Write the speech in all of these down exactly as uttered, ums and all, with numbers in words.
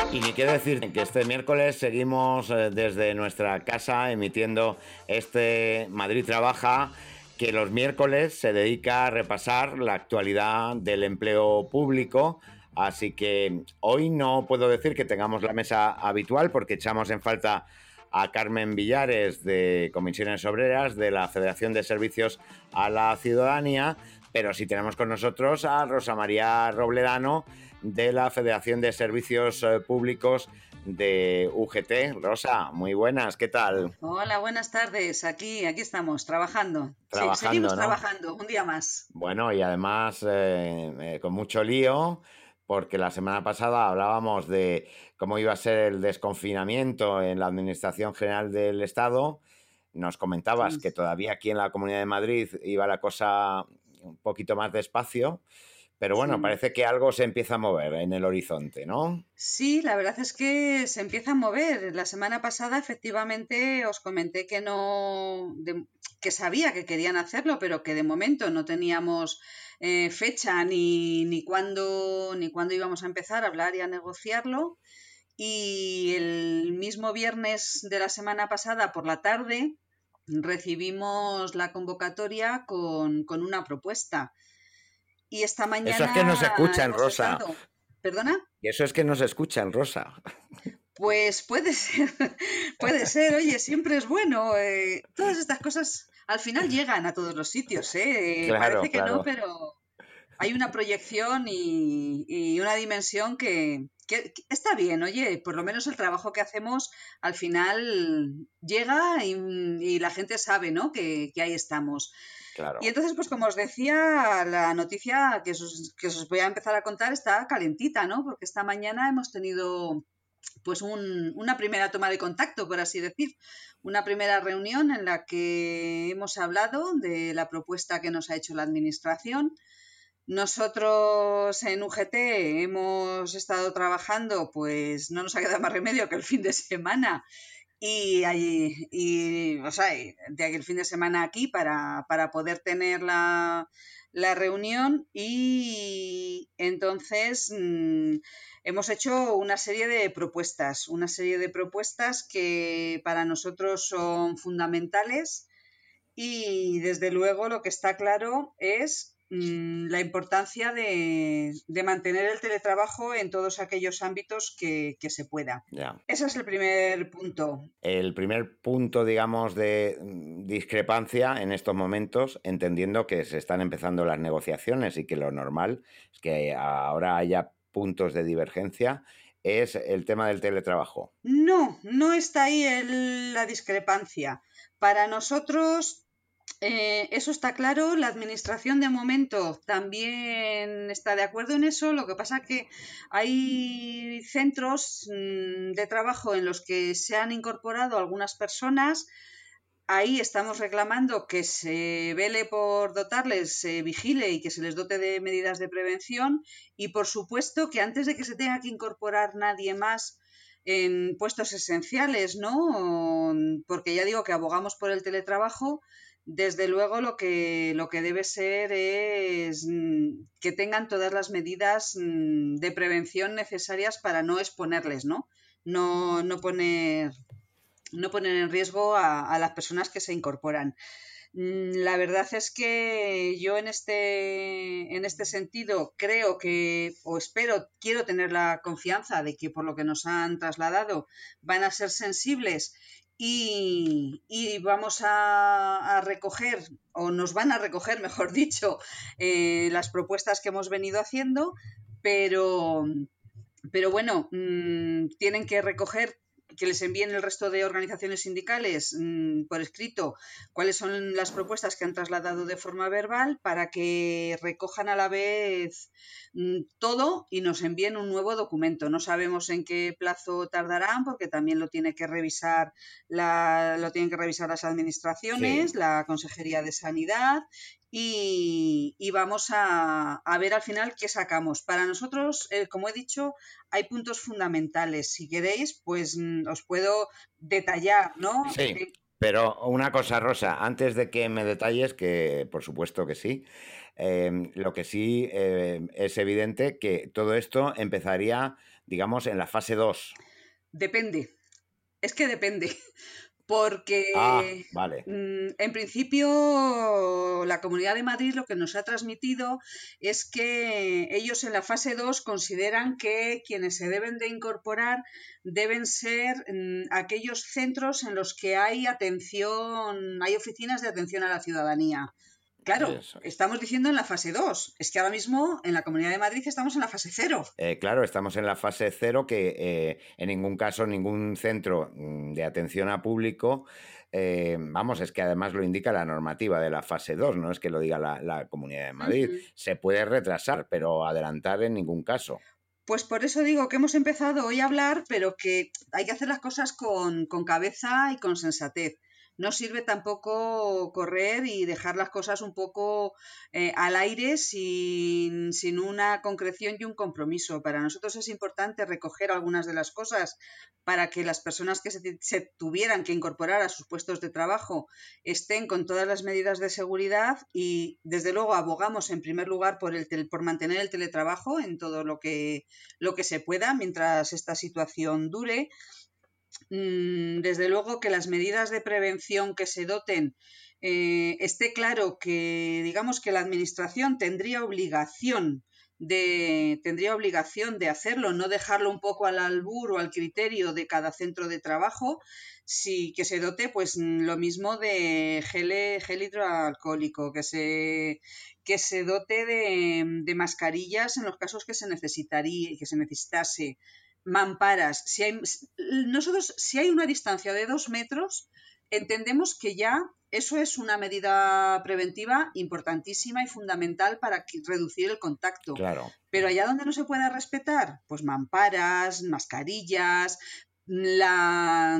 Y ni qué decir que este miércoles seguimos eh, desde nuestra casa emitiendo este Madrid Trabaja, que los miércoles se dedica a repasar la actualidad del empleo público. Así que hoy no puedo decir que tengamos la mesa habitual porque echamos en falta a Carmen Villares de Comisiones Obreras de la Federación de Servicios a la Ciudadanía, pero sí tenemos con nosotros a Rosa María Robledano de la Federación de Servicios eh, Públicos de U G T. Rosa, muy buenas, ¿qué tal? Hola, buenas tardes. Aquí, aquí estamos, trabajando. Sí, seguimos Trabajando, ¿no? trabajando, un día más. Bueno, y además eh, eh, con mucho lío, porque la semana pasada hablábamos de cómo iba a ser el desconfinamiento en la Administración General del Estado. Nos comentabas Sí. que todavía aquí en la Comunidad de Madrid iba la cosa un poquito más despacio, pero bueno, Sí. parece que algo se empieza a mover en el horizonte, ¿no? Sí, la verdad es que se empieza a mover. La semana pasada, efectivamente, os comenté que no, de- que sabía que querían hacerlo, pero que de momento no teníamos eh, fecha ni, ni cuándo, ni cuándo íbamos a empezar a hablar y a negociarlo. Y el mismo viernes de la semana pasada por la tarde recibimos la convocatoria con, con una propuesta. Y esta Eso es que nos mañana escuchan, hemos Rosa. estado, ¿perdona? Y eso es que nos escuchan, Rosa. Pues puede ser, puede ser, oye, siempre es bueno. Eh, todas estas cosas al final llegan a todos los sitios, ¿eh? Eh, Claro, parece que no, claro. pero hay una proyección y, y una dimensión que, que- que está bien, oye, por lo menos el trabajo que hacemos al final llega y, y la gente sabe, ¿no? Que, que ahí estamos. Y Claro. entonces, pues como os decía, la noticia que os, que os voy a empezar a contar está calentita, ¿no? Porque esta mañana hemos tenido pues un- una primera toma de contacto, por así decir, una primera reunión en la que hemos hablado de la propuesta que nos ha hecho la Administración. Nosotros en U G T hemos estado trabajando, pues no nos ha quedado más remedio que el fin de semana y, allí, y o sea, de aquí el fin de semana aquí para, para poder tener la, la reunión y entonces mmm, hemos hecho una serie de propuestas, una serie de propuestas que para nosotros son fundamentales y desde luego lo que está claro es mmm, la importancia de, de, mantener el teletrabajo en todos aquellos ámbitos que, que se pueda. Ya. Ese es el primer punto. El primer punto, digamos, de mm, discrepancia en estos momentos, entendiendo que se están empezando las negociaciones y que lo normal es que ahora haya puntos de divergencia, es el tema del teletrabajo. No, no está ahí el- la discrepancia. Para nosotros, eh, eso está claro. La administración de momento también está de acuerdo en eso. Lo que pasa que hay centros mm, de trabajo en los que se han incorporado algunas personas. Ahí estamos reclamando que se vele por dotarles, se vigile y que se les dote de medidas de prevención y, por supuesto, que antes de que se tenga que incorporar nadie más en puestos esenciales, ¿no? Porque ya digo que abogamos por el teletrabajo, desde luego lo que, lo que debe ser es mm, que tengan todas las medidas mm, de prevención necesarias para no exponerles, ¿no? No, no poner no poner en riesgo a, a las personas que se incorporan. La verdad es que yo en este, en este sentido creo que, o espero, quiero tener la confianza de que por lo que nos han trasladado van a ser sensibles y, y vamos a, a, recoger, o nos van a recoger, mejor dicho, eh, las propuestas que hemos venido haciendo, pero, pero bueno, mmm, tienen que recoger que les envíen el resto de organizaciones sindicales mmm, por escrito cuáles son las propuestas que han trasladado de forma verbal para que recojan a la vez mmm, todo y nos envíen un nuevo documento. No sabemos en qué plazo tardarán porque también lo tiene que revisar la, lo tienen que revisar las Sí. administraciones, la Consejería de Sanidad y, y vamos a, a, ver al final qué sacamos. Para nosotros, eh, como he dicho, hay puntos fundamentales. Si queréis, pues mm, os puedo detallar, ¿no? Sí, Eh, pero una cosa, Rosa, antes de que me detalles, que por supuesto que sí, eh, lo que sí eh, es evidente que todo esto empezaría digamos, en la fase dos. Depende, es que depende. Ah, Porque vale. mm, en principio la Comunidad de Madrid lo que nos ha transmitido es que ellos en la fase dos consideran que quienes se deben de incorporar deben ser mm, aquellos centros en los que hay atención, hay oficinas de atención a la ciudadanía. Claro, Eso es. estamos diciendo en la fase dos. Es que ahora mismo en la Comunidad de Madrid estamos en la fase cero. Eh, claro, estamos en la fase cero, que eh, en ningún caso ningún centro mm, de atención a público, eh, vamos, es que además lo indica la normativa de la fase dos, no es que lo diga la, la Comunidad de Madrid. Ujú. Se puede retrasar, pero adelantar en ningún caso. Pues por eso digo que hemos empezado hoy a hablar, pero que hay que hacer las cosas con, con cabeza y con sensatez. No sirve tampoco correr y dejar las cosas un poco eh, al aire sin, sin una concreción y un compromiso. Para nosotros es importante recoger algunas de las cosas para que las personas que se, se tuvieran que incorporar a sus puestos de trabajo estén con todas las medidas de seguridad y, desde luego, abogamos en primer lugar por, el tel- por mantener el teletrabajo en todo lo que, lo que se pueda mientras esta situación dure. Mm, Desde luego que las medidas de prevención que se doten, eh, esté claro que, digamos, que la Administración tendría obligación de, tendría obligación de hacerlo, no dejarlo un poco al albur o al criterio de cada centro de trabajo, sí que se dote, pues lo mismo de gel, gel hidroalcohólico, que se, que se dote de, de mascarillas en los casos que se necesitaría, que se necesitase, mamparas. Si hay, nosotros, si hay una distancia de dos metros, entendemos que ya eso es una medida preventiva importantísima y fundamental para que, reducir el contacto. Claro. Pero allá donde no se pueda respetar, pues mamparas, mascarillas, la,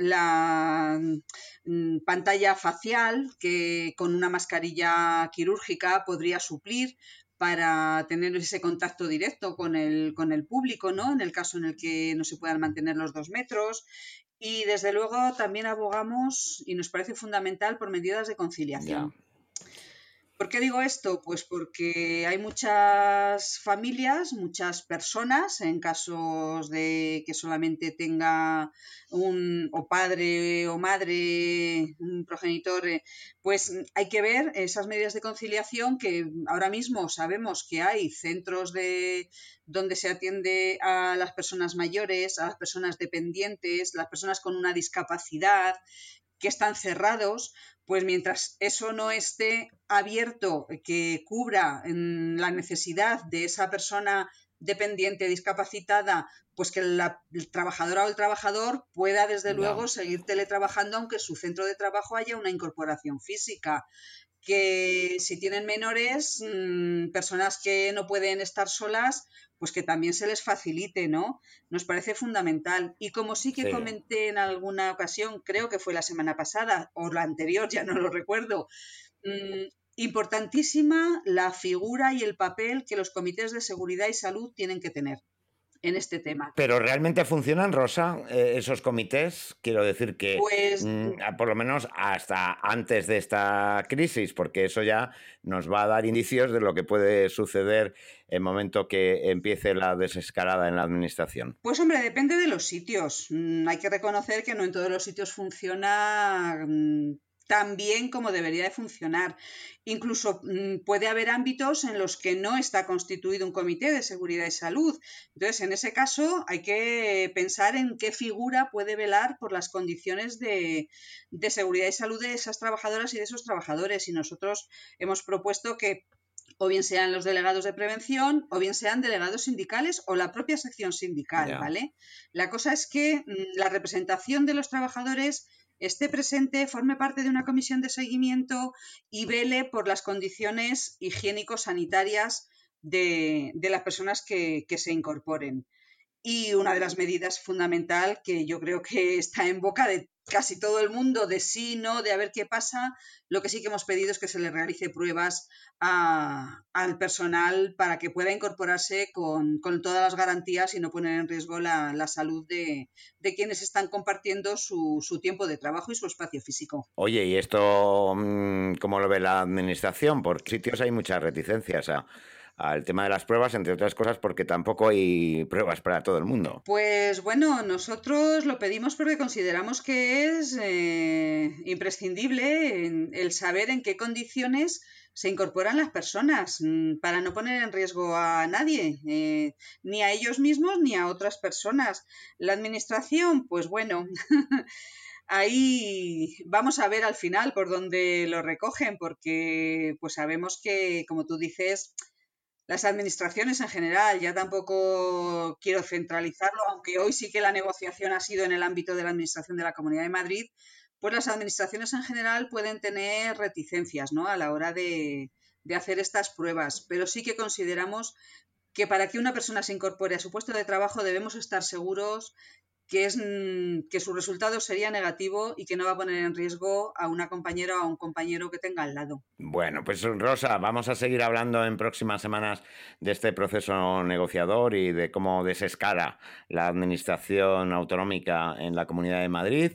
la mm, pantalla facial que con una mascarilla quirúrgica podría suplir para tener ese contacto directo con el, con el público, ¿no? En el caso en el que no se puedan mantener los dos metros. Y desde luego también abogamos, y nos parece fundamental, por medidas de Ya. conciliación. ¿Por qué digo esto? Pues porque hay muchas familias, muchas personas, en casos de que solamente tenga un o padre o madre, un progenitor, eh, pues hay que ver esas medidas de conciliación que ahora mismo sabemos que hay centros de donde se atiende a las personas mayores, a las personas dependientes, las personas con una discapacidad, que están cerrados. Pues mientras eso no esté abierto, que cubra mm, la necesidad de esa persona dependiente, discapacitada, pues que la trabajadora o el trabajador pueda, desde Ya. luego, seguir teletrabajando, aunque en su centro de trabajo haya una incorporación física. Que si tienen menores, mmm, personas que no pueden estar solas, pues que también se les facilite, ¿no? Nos parece fundamental. Y como sí que Sí. comenté en alguna ocasión, creo que fue la semana pasada o la anterior, ya no lo recuerdo, mmm, importantísima la figura y el papel que los comités de seguridad y salud tienen que tener en este tema. Pero ¿realmente funcionan, Rosa, eh, esos comités? Quiero decir que, Pues mm, a- por lo menos hasta antes de esta crisis, porque eso ya nos va a dar indicios de lo que puede suceder en el momento que empiece la desescalada en la administración. Pues hombre, depende de los sitios. Mm, hay que reconocer que no en todos los sitios funciona mm, tan bien como debería de funcionar. Incluso mm, puede haber ámbitos en los que no está constituido un comité de seguridad y salud. Entonces, en ese caso, hay que pensar en qué figura puede velar por las condiciones de, de seguridad y salud de esas trabajadoras y de esos trabajadores. Y nosotros hemos propuesto que o bien sean los delegados de prevención, o bien sean delegados sindicales o la propia sección sindical, Ya. ¿vale? La cosa es que mm, la representación de los trabajadores esté presente, forme parte de una comisión de seguimiento y vele por las condiciones higiénico-sanitarias de, de las personas que, que se incorporen. Y una de las medidas fundamental que yo creo que está en boca de casi todo el mundo, de sí, no, de a ver qué pasa, lo que sí que hemos pedido es que se le realice pruebas a, al personal para que pueda incorporarse con, con, todas las garantías y no poner en riesgo la, la salud de, de, quienes están compartiendo su, su, tiempo de trabajo y su espacio físico. Oye, ¿y esto mm, cómo lo ve la administración? Por sitios hay muchas reticencias a, al tema de las pruebas, entre otras cosas porque tampoco hay pruebas para todo el mundo. Pues bueno, nosotros lo pedimos porque consideramos que es eh, imprescindible en- el saber en qué condiciones se incorporan las personas mm, para no poner en riesgo a nadie, eh, ni a ellos mismos ni a otras personas. La administración, pues bueno, ahí vamos a ver al final por dónde lo recogen, porque pues sabemos que, como tú dices, las administraciones en general, ya tampoco quiero centralizarlo, aunque hoy sí que la negociación ha sido en el ámbito de la Administración de la Comunidad de Madrid, pues las administraciones en general pueden tener reticencias, ¿no?, a la hora de, de hacer estas pruebas, pero sí que consideramos que para que una persona se incorpore a su puesto de trabajo debemos estar seguros que, es, mm, que su resultado sería negativo y que no va a poner en riesgo a una compañera o a un compañero que tenga al lado. Bueno, pues Rosa, vamos a seguir hablando en próximas semanas de este proceso negociador y de cómo desescala la administración autonómica en la Comunidad de Madrid.